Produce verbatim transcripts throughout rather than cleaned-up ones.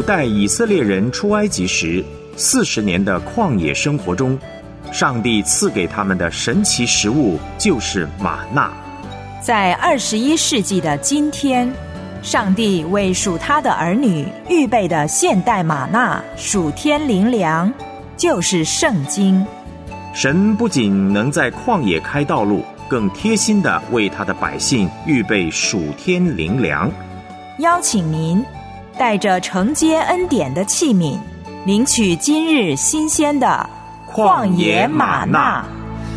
带以色列人出埃及时四十年的旷野生活中，上帝赐给他们的神奇食物就是玛纳。 在二十一世纪的今天，上帝为属他的儿女预备的现代玛纳属天灵粮，就是圣经。 神不仅能在旷野开道路，更贴心地为他的百姓预备属天灵粮。 邀请您带着承接恩典的器皿，领取今日新鲜的旷野玛纳。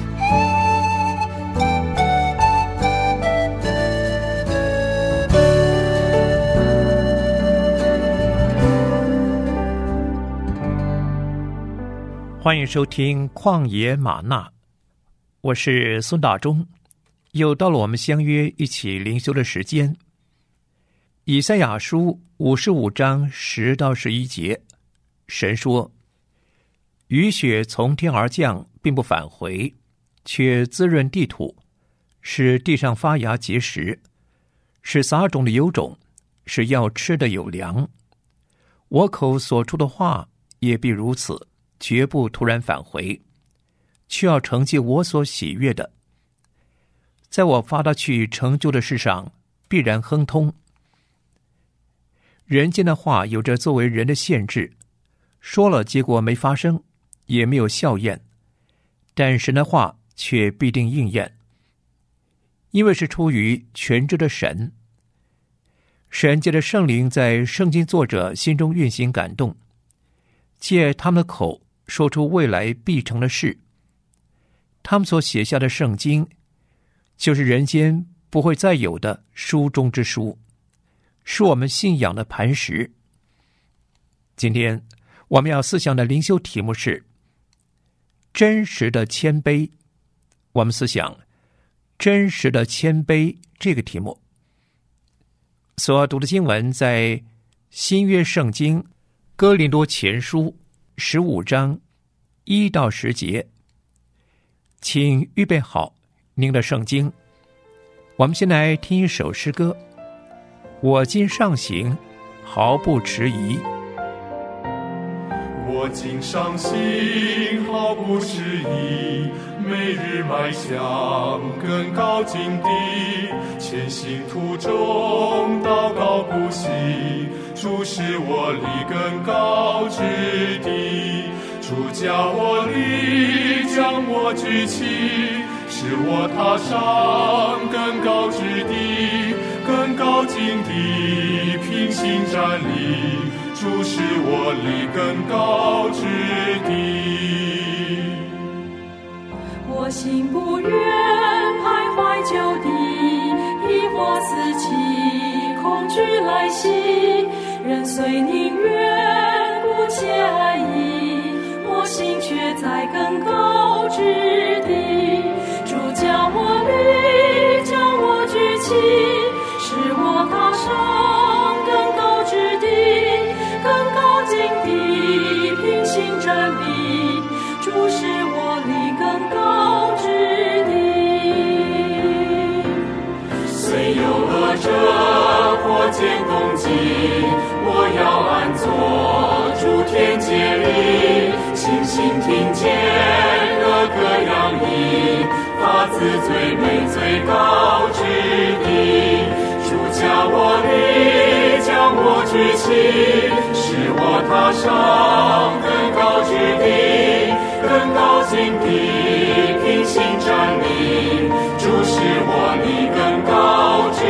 欢迎收听旷野玛纳，我是孙大中，又到了我们相约一起灵修的时间。以赛亚书五十五章十到十一节，神说：雨雪从天而降，并不返回，却滋润地土，使地上发芽结实，使撒种的有种，使要吃的有粮。我口所出的话也必如此，绝不突然返回，却要成就我所喜悦的。在我发他去成就的事上，必然亨通。人间的话有着作为人的限制，说了结果没发生，也没有效验，但神的话却必定应验，因为是出于全知的神。神借着圣灵在圣经作者心中运行感动，借他们的口说出未来必成的事。他们所写下的圣经，就是人间不会再有的书中之书，是我们信仰的磐石。今天我们要思想的灵修题目是真实的谦卑。我们思想真实的谦卑这个题目。所读的经文在新约圣经哥林多前书十五章一到十节，请预备好您的圣经。我们先来听一首诗歌，我今上行，毫不迟疑。 我今上行，毫不迟疑，每日迈向更高境地，前行途中祷告不息，主使我立更高之地，主叫我立，将我举起，使我踏上更高之地，更高境地，平行站立，主使我立更高之地。 我心不愿徘徊就地，疑惑四起，恐惧来袭，人虽宁愿姑且安逸，我心却在更高之地。主叫我立，将我举起，使我踏上更高之地，更高境地，平行站立，主使我立更高之地。 虽有恶者或见攻击，我要安坐诸天界里，清心听见乐歌洋溢，发自最美最高之地。主叫我立，将我举起，使我踏上更高之地，更高境地，平行站立，主使我立更高之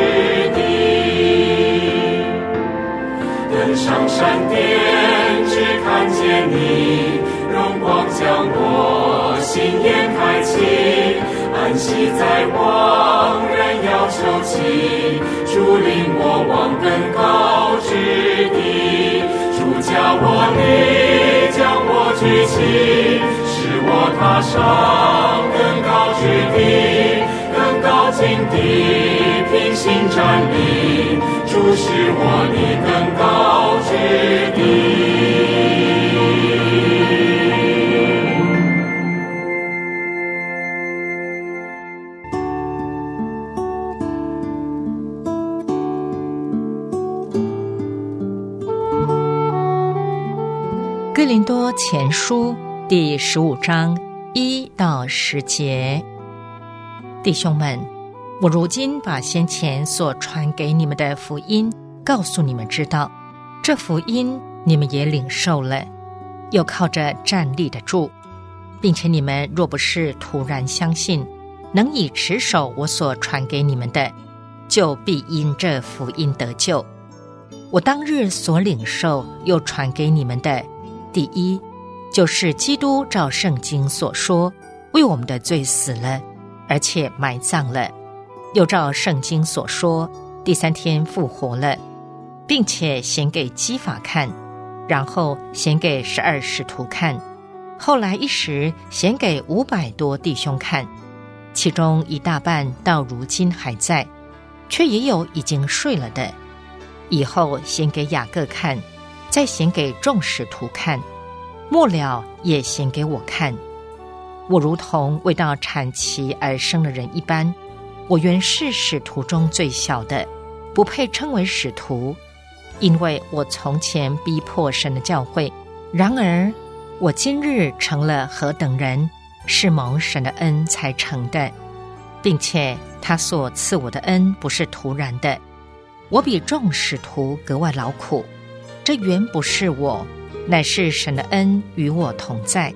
地。登上山巅，只看见你，荣光将我心眼开启，安息在望，人要求起，主领我往更高之地。主叫我立，将我举起，使我踏上更高之地，更高境地，平行站立，主使我立更高之地。 林多前书第十五章一到十节。弟兄们，我如今把先前所传给你们的福音告诉你们知道，这福音你们也领受了，又靠着站立得住，并且你们若不是突然相信，能以持守我所传给你们的，就必因这福音得救。我当日所领受又传给你们的，第一，就是基督照圣经所说，为我们的罪死了，而且埋葬了，又照圣经所说，第三天复活了，并且显给基法看，然后显给十二使徒看，后来一时显给五百多弟兄看，其中一大半到如今还在，却也有已经睡了的。以后显给雅各看，再显给众使徒看，末了也显给我看。我如同未到产期而生的人一般，我原是使徒中最小的，不配称为使徒，因为我从前逼迫神的教会。然而我今日成了何等人，是蒙神的恩才成的，并且他所赐我的恩不是突然的。我比众使徒格外劳苦，这原不是我，乃是神的恩与我同在。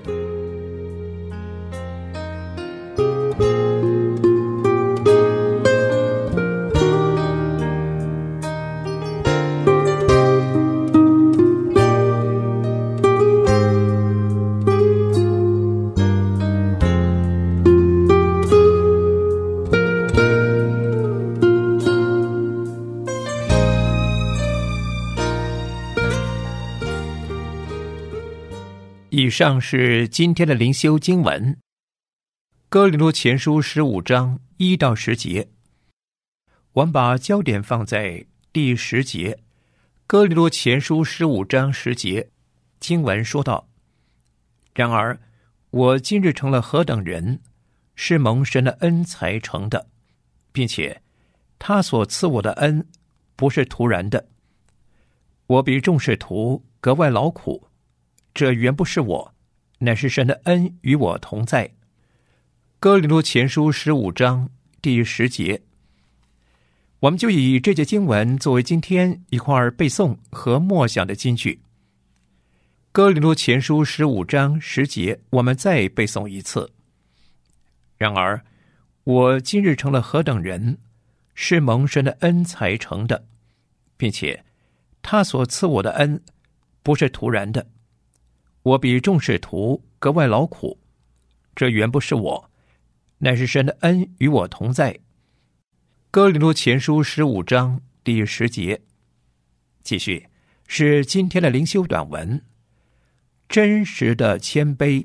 以上是今天的灵修经文，哥林多前书十五章一到十节。我们把焦点放在第十节。哥林多前书十五章十节经文说道：然而我今日成了何等人，是蒙神的恩才成的，并且他所赐我的恩不是突然的。我比众使徒格外劳苦，这原不是我，乃是神的恩与我同在。哥林多前书十五章第十节，我们就以这节经文作为今天一块背诵和默想的金句。哥林多前书十五章十节，我们再背诵一次。然而我今日成了何等人，是蒙神的恩才成的，并且他所赐我的恩不是突然的。我比众使徒格外劳苦，这原不是我，乃是神的恩与我同在。哥林多前书十五章第十节，继续是今天的灵修短文。真实的谦卑。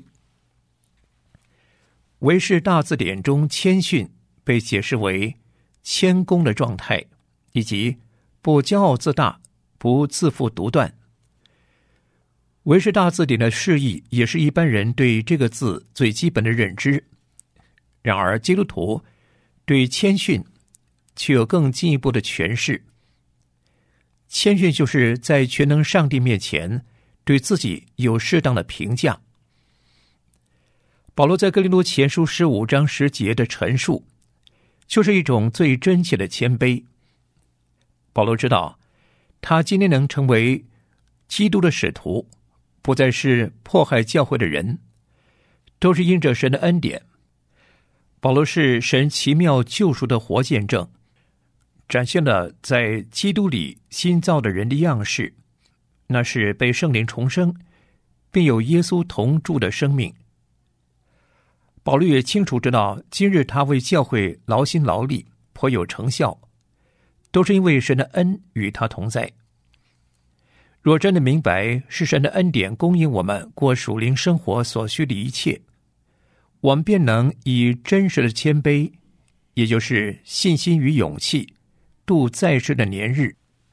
维氏大字典中谦逊被解释为谦恭的状态，以及不骄傲自大，不自负独断。维氏大字典的释义也是一般人对这个字最基本的认知。然而基督徒对谦逊却有更进一步的诠释。谦逊就是在全能上帝面前对自己有适当的评价。保罗在哥林多前书十五章十节的陈述，就是一种最真切的谦卑。保罗知道，他今天能成为基督的使徒，不再是迫害教会的人，都是因着神的恩典。保罗是神奇妙救赎的活见证，展现了在基督里新造的人的样式，那是被圣灵重生，并有耶稣同住的生命。保罗也清楚知道，今日他为教会劳心劳力，颇有成效，都是因为神的恩与他同在。若真的明白是神的恩典供应我们过属灵生活所需的一切，我们便能以真实的谦卑，也就是信心与勇气，度在世的年日。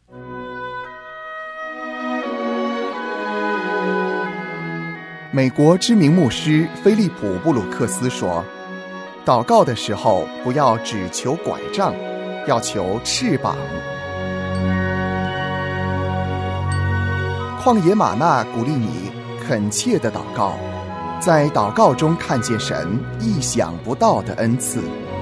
美国知名牧师菲利普·布鲁克斯说，祷告的时候不要只求拐杖，要求翅膀。旷野吗哪鼓励你恳切的祷告，在祷告中看见神意想不到的恩赐。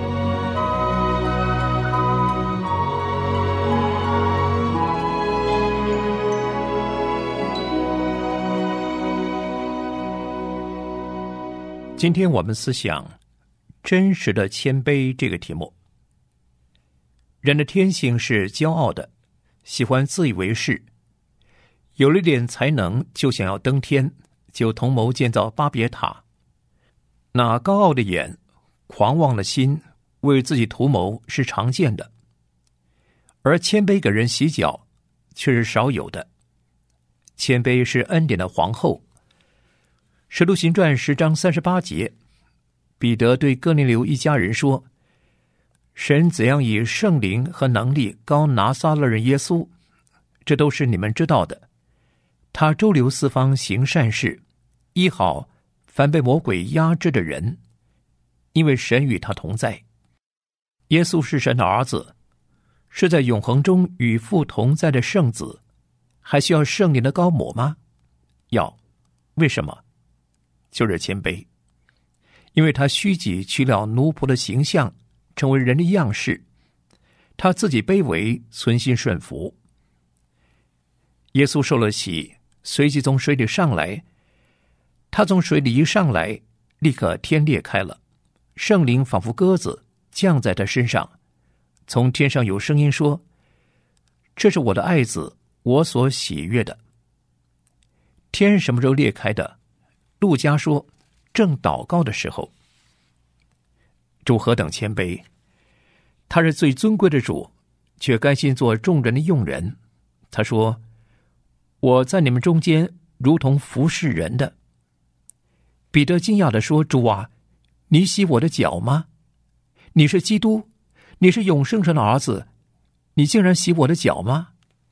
今天我们思想真实的谦卑这个题目。人的天性是骄傲的，喜欢自以为是，有了点才能就想要登天，就同谋建造巴别塔。那高傲的眼、狂妄的心，为自己图谋是常见的，而谦卑给人洗脚却是少有的。谦卑是恩典的皇后。使徒行传十章三十八节，彼得对哥尼流一家人说：神怎样以圣灵和能力膏拿撒勒人耶稣，这都是你们知道的。他周流四方行善事，医好凡被魔鬼压制的人，因为神与他同在。耶稣是神的儿子，是在永恒中与父同在的圣子，还需要圣灵的膏抹吗？要。为什么？就是谦卑，因为他虚己取了奴仆的形象，成为人的样式，他自己卑微，存心顺服。耶稣受了洗，随即从水里上来，他从水里一上来，立刻天裂开了，圣灵仿佛鸽子降在他身上，从天上有声音说：这是我的爱子，我所喜悦的。天什么时候裂开的？路加说，正祷告的时候。主何等谦卑，他是最尊贵的主，却甘心做众人的用人。他说：我在你们中间如同服侍人的。彼得惊讶地说：主啊，你洗我的脚吗？你是基督，你是永生神的儿子，你竟然洗我的脚吗？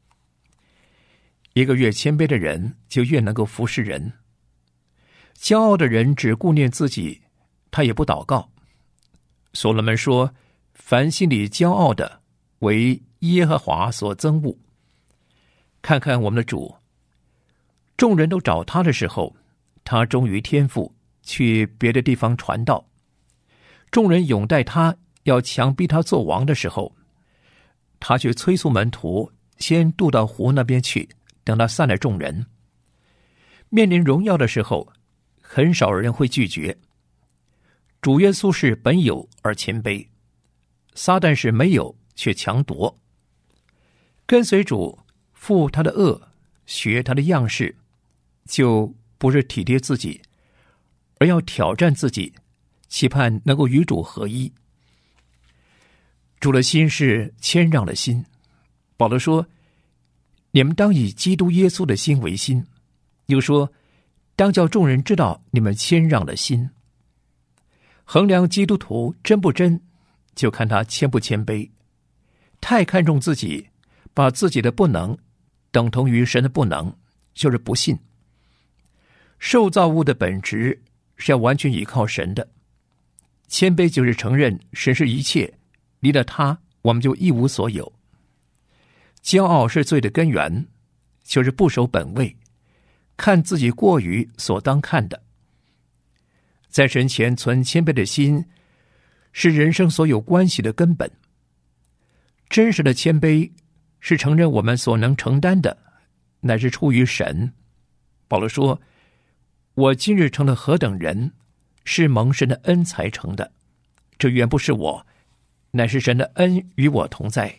一个越谦卑的人，就越能够服侍人。骄傲的人只顾念自己，他也不祷告。所罗门说：凡心里骄傲的，为耶和华所憎恶。看看我们的主，众人都找他的时候，他忠于天父，去别的地方传道。众人拥戴他，要强逼他做王的时候，他却催促门徒先渡到湖那边去，等他散了众人。面临荣耀的时候，很少人会拒绝。主耶稣是本有而谦卑，撒旦是没有却强夺。跟随主，负他的恶，学他的样式，就不是体贴自己，而要挑战自己，期盼能够与主合一。主的心是谦让的心。保罗说：你们当以基督耶稣的心为心。又说：当叫众人知道你们谦让的心。衡量基督徒真不真，就看他谦不谦卑。太看重自己，把自己的不能等同于神的不能，就是不信。受造物的本质是要完全依靠神的。谦卑就是承认神是一切，离了他，我们就一无所有。骄傲是罪的根源，就是不守本位，看自己过于所当看的。在神前存谦卑的心，是人生所有关系的根本。真实的谦卑是承认我们所能承担的乃是出于神。保罗说：我今日成了何等人，是蒙神的恩才成的，这原不是我，乃是神的恩与我同在。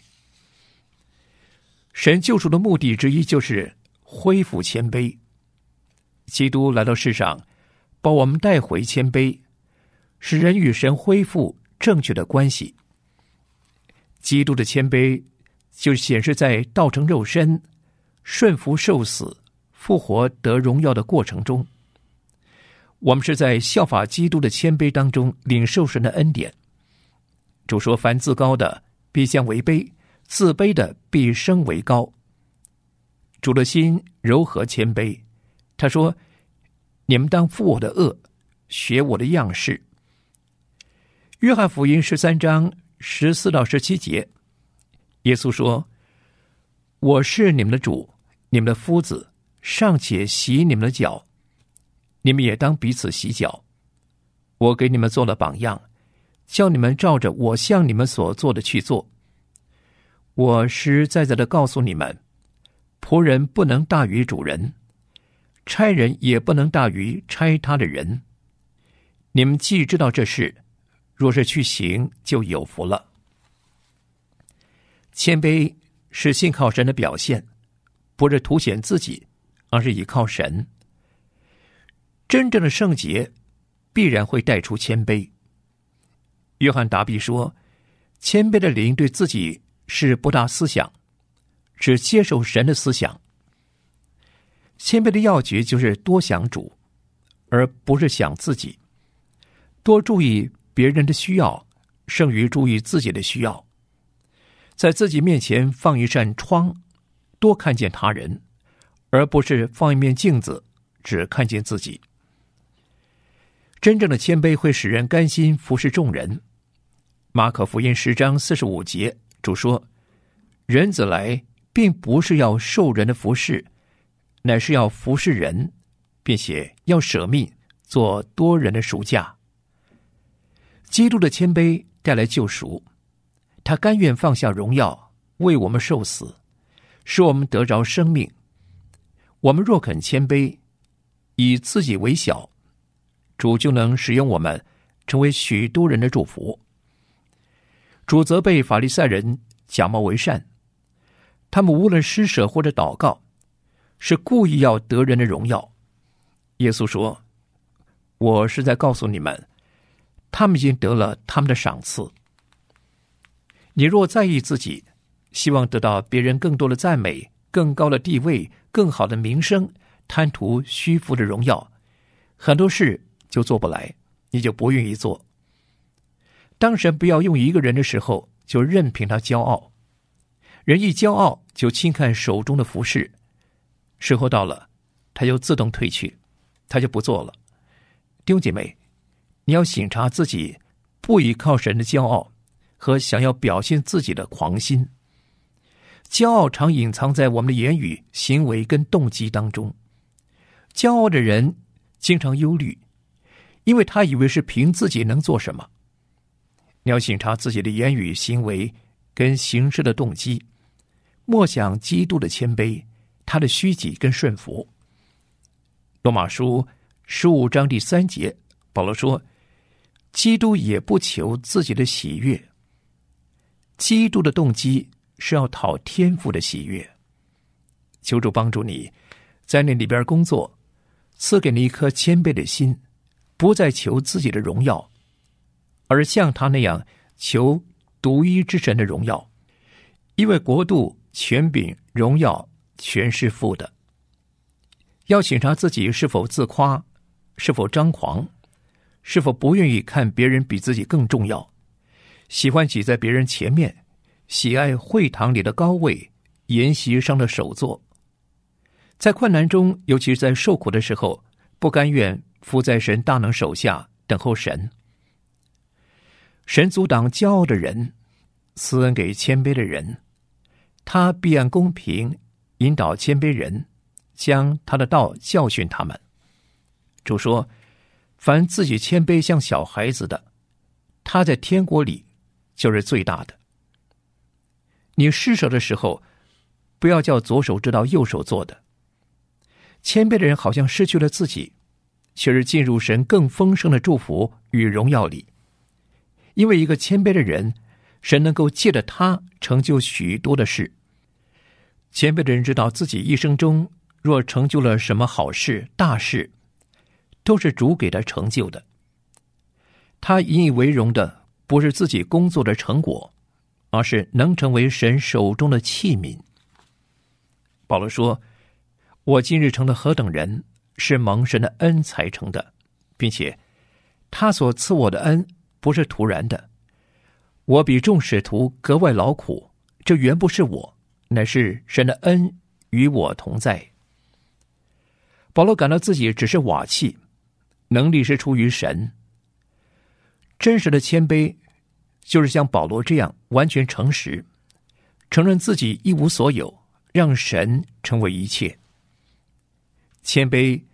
神救赎的目的之一就是恢复谦卑。基督来到世上，把我们带回谦卑，使人与神恢复正确的关系。基督的谦卑就显示在道成肉身、顺服受死、复活得荣耀的过程中。我们是在效法基督的谦卑当中领受神的恩典。主说：凡自高的必降为卑，自卑的必升为高。主的心柔和谦卑，他说：你们当负我的恶，学我的样式。约翰福音十三章十四到十七节，耶稣说：我是你们的主，你们的夫子，尚且洗你们的脚， 你们也当彼此洗脚。我给你们做了榜样，叫你们照着我向你们所做的去做。我实实在在的告诉你们，仆人不能大于主人，差人也不能大于差他的人。你们既知道这事，若是去行，就有福了。谦卑是信靠神的表现，不是凸显自己，而是依靠神。真正的圣洁必然会带出谦卑。约翰达比说，谦卑的灵对自己是不大思想，只接受神的思想。谦卑的要诀就是多想主，而不是想自己，多注意别人的需要，胜于注意自己的需要。在自己面前放一扇窗，多看见他人，而不是放一面镜子，只看见自己。真正的谦卑会使人甘心服侍众人。马可福音十章四十五节，主说，人子来并不是要受人的服侍，乃是要服侍人，并且要舍命做多人的赎价。基督的谦卑带来救赎，他甘愿放下荣耀，为我们受死，使我们得着生命。我们若肯谦卑，以自己为小，主就能使用我们，成为许多人的祝福。主责备法利赛人假冒为善，他们无论施舍或者祷告，是故意要得人的荣耀。耶稣说，我是在告诉你们，他们已经得了他们的赏赐。你若在意自己，希望得到别人更多的赞美，更高的地位，更好的名声，贪图虚浮的荣耀，很多事就做不来，你就不愿意做。当神不要用一个人的时候，就任凭他骄傲。人一骄傲，就轻看手中的服事，时候到了，他就自动退去，他就不做了。弟兄姐妹，你要省察自己不依靠神的骄傲和想要表现自己的狂心。骄傲常隐藏在我们的言语、行为跟动机当中。骄傲的人经常忧虑，因为他以为是凭自己能做什么。你要省察自己的言语、行为跟行事的动机，默想基督的谦卑，他的虚己跟顺服。罗马书十五章第三节，保罗说，基督也不求自己的喜悦。基督的动机是要讨天父的喜悦。求主帮助你在那里边工作，赐给你一颗谦卑的心，不再求自己的荣耀，而像他那样求独一之神的荣耀。因为国度、权柄、荣耀全是父的。要检查自己是否自夸，是否张狂，是否不愿意看别人比自己更重要，喜欢挤在别人前面，喜爱会堂里的高位，筵席上的首座。在困难中，尤其是在受苦的时候，不甘愿伏在神大能手下等候神。神阻挡骄傲的人，赐恩给谦卑的人，他必按公平引导谦卑人，将他的道教训他们。主说，凡自己谦卑像小孩子的，他在天国里就是最大的。你施舍的时候，不要叫左手知道右手做的。谦卑的人好像失去了自己，却是进入神更丰盛的祝福与荣耀里。因为一个谦卑的人，神能够借着他成就许多的事。谦卑的人知道自己一生中若成就了什么好事、大事，都是主给他成就的。他引以为荣的不是自己工作的成果，而是能成为神手中的器皿。保罗说，我今日成了何等人，是蒙神的恩才成的，并且他所赐我的恩不是突然的。我比众使徒格外劳苦，这原不是我，乃是神的恩与我同在。保罗感到自己只是瓦器，能力是出于神。真实的谦卑就是像保罗这样完全诚实，承认自己一无所有，让神成为一切。谦卑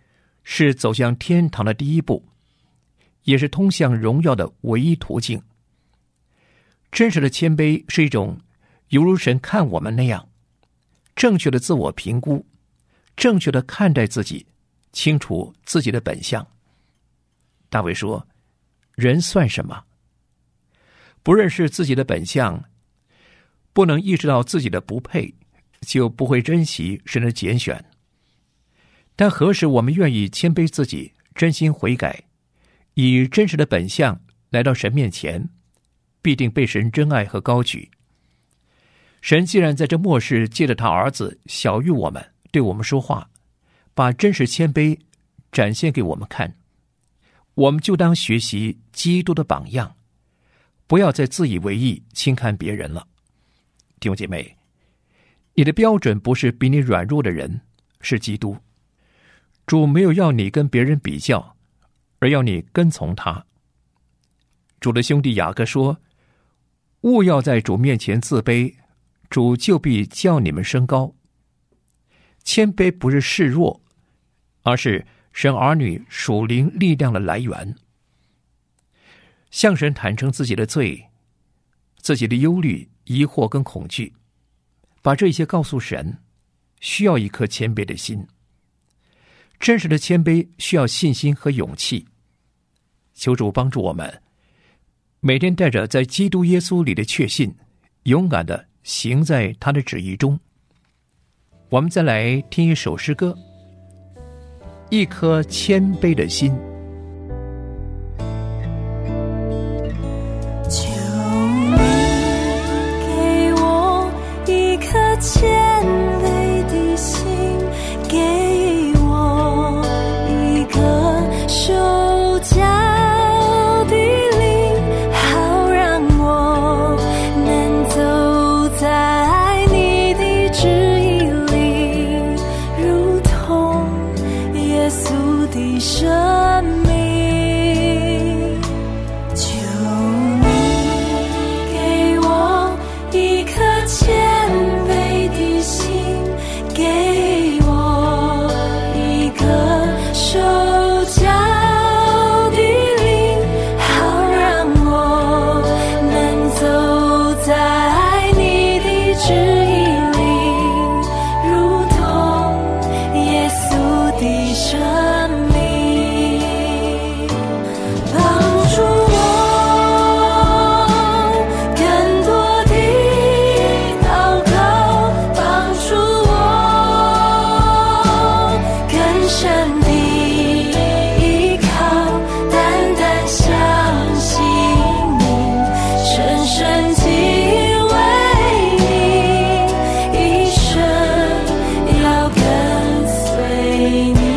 是走向天堂的第一步，也是通向荣耀的唯一途径。真实的谦卑是一种犹如神看我们那样，正确的自我评估，正确的看待自己，清楚自己的本相。大卫说，人算什么？不认识自己的本相，不能意识到自己的不配，就不会珍惜神的拣选。但何时我们愿意谦卑自己，真心悔改，以真实的本相来到神面前，必定被神珍爱和高举。神既然在这末世借着他儿子晓谕我们，对我们说话，把真实谦卑展现给我们看，我们就当学习基督的榜样，不要再自以为意轻看别人了。弟兄姐妹，你的标准不是比你软弱的人，是基督。主没有要你跟别人比较，而要你跟从他。主的兄弟雅各说，务要在主面前自卑，主就必叫你们升高。谦卑不是示弱，而是神儿女属灵力量的来源。向神坦诚自己的罪，自己的忧虑、疑惑跟恐惧，把这些告诉神，需要一颗谦卑的心。真实的谦卑需要信心和勇气。求主帮助我们，每天带着在基督耶稣里的确信，勇敢地行在他的旨意中。我们再来听一首诗歌，一颗谦卑的心。 求你给我一颗谦卑的心，给我一个受教的灵，好让我能走在你的旨意里，如同耶稣的生命。求你给我一颗谦卑的心，给我一个受教的灵，好让我能走在你的旨意里，如同耶稣的生命。帮助我更多地祷告，帮助我更深地依靠，单单相信你，深深敬畏你，一生要跟随你。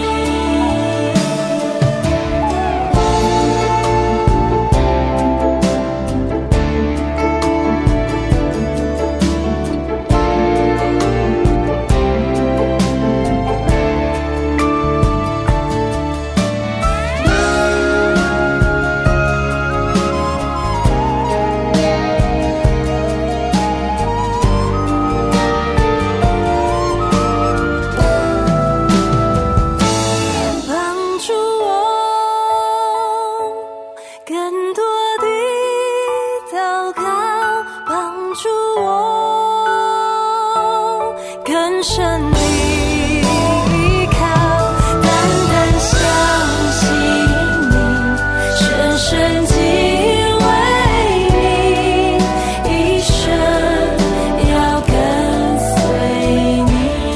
帮助我更多地祷告，帮助我更深地依靠，单单相信你，深深敬畏你，一生要跟随你，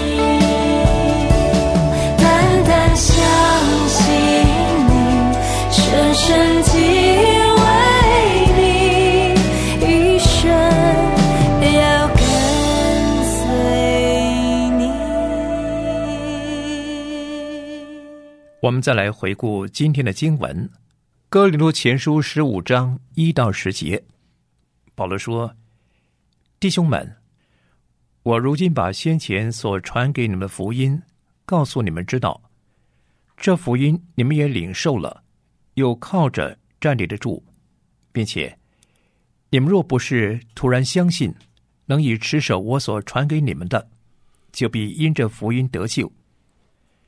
单单相信你，深深敬畏你，一生要跟随你。 我们再来回顾今天的经文，哥林多前书十五章一到十节。保罗说，弟兄们，我如今把先前所传给你们的福音告诉你们知道，这福音你们也领受了，又靠着站立得住，并且你们若不是突然相信，能以持守我所传给你们的，就必因这福音得救。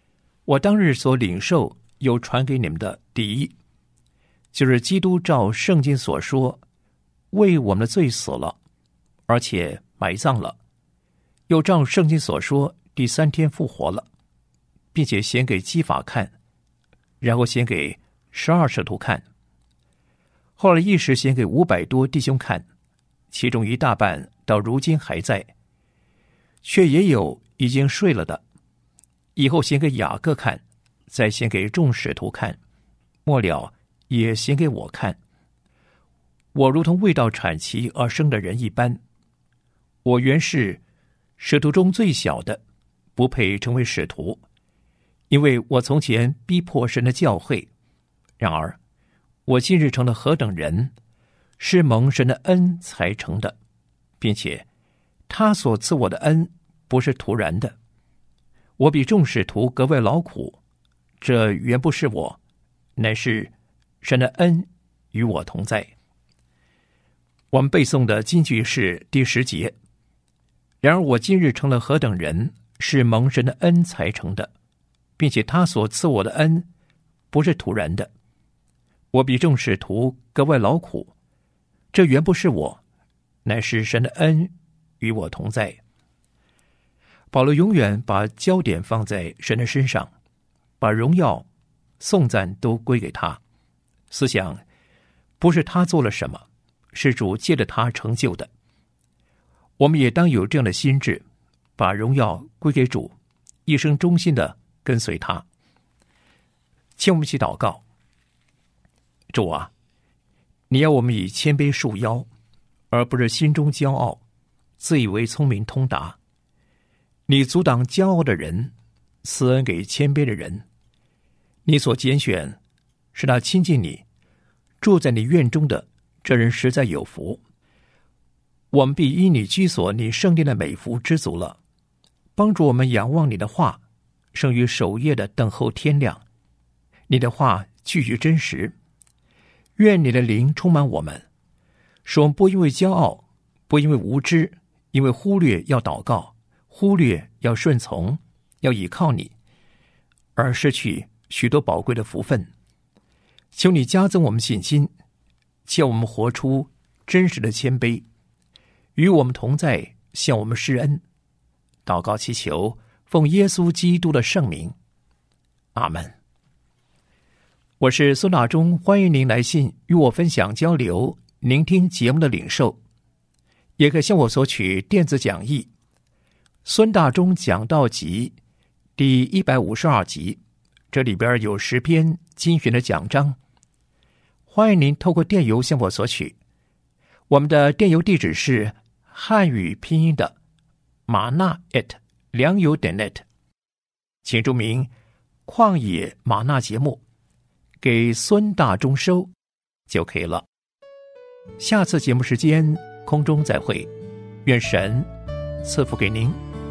我当日所领受又传给你们的第一，就是基督照圣经所说，为我们的罪死了，而且埋葬了，又照圣经所说，第三天复活了，并且显给基法看，然后显给十二使徒看，后来一时显给五百多弟兄看，其中一大半到如今还在，却也有已经睡了的。以后显给雅各看，再显给众使徒看，末了也显给我看。我如同未到产期而生的人一般，我原是使徒中最小的，不配成为使徒，因为我从前逼迫神的教会。然而我今日成了何等人，是蒙神的恩才成的，并且他所赐我的恩不是突然的。我比众使徒格外劳苦，这原不是我，乃是神的恩与我同在。我们背诵的金句是第十节。然而我今日成了何等人，是蒙神的恩才成的，并且他所赐我的恩不是突然的。我比众使徒格外劳苦，这原不是我，乃是神的恩与我同在。保罗永远把焦点放在神的身上，把荣耀、颂赞都归给他。思想不是他做了什么，是主借着他成就的。我们也当有这样的心志，把荣耀归给主，一生忠心的跟随他。请我们一起祷告。主啊，你要我们以谦卑束腰，而不是心中骄傲，自以为聪明通达。你阻挡骄傲的人，赐恩给谦卑的人。你所拣选是那亲近你、住在你院中的，这人实在有福。我们必因你居所你圣殿的美福知足了。帮助我们仰望你的话，胜于守夜的等候天亮。你的话句句真实。愿你的灵充满我们，使我们不因为骄傲，不因为无知，因为忽略要祷告，忽略要顺从，要倚靠你，而失去许多宝贵的福分。求你加增我们信心，叫我们活出真实的谦卑，与我们同在，向我们施恩。祷告祈求，奉耶稣基督的圣名，阿们。我是孙大中，欢迎您来信与我分享交流聆听节目的领受，也可向我索取电子讲义。孙大中讲道集第一百五十二集，这里边有十篇精选的讲章，欢迎您透过电邮向我索取。我们的电邮地址是汉语拼音的玛纳 at 良友点 net， 请注明旷野玛纳节目，给孙大中收就可以了。下次节目时间空中再会，愿神赐福给您。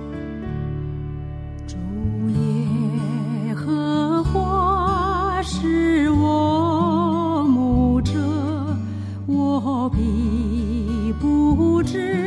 主耶和华是我牧者，我必不知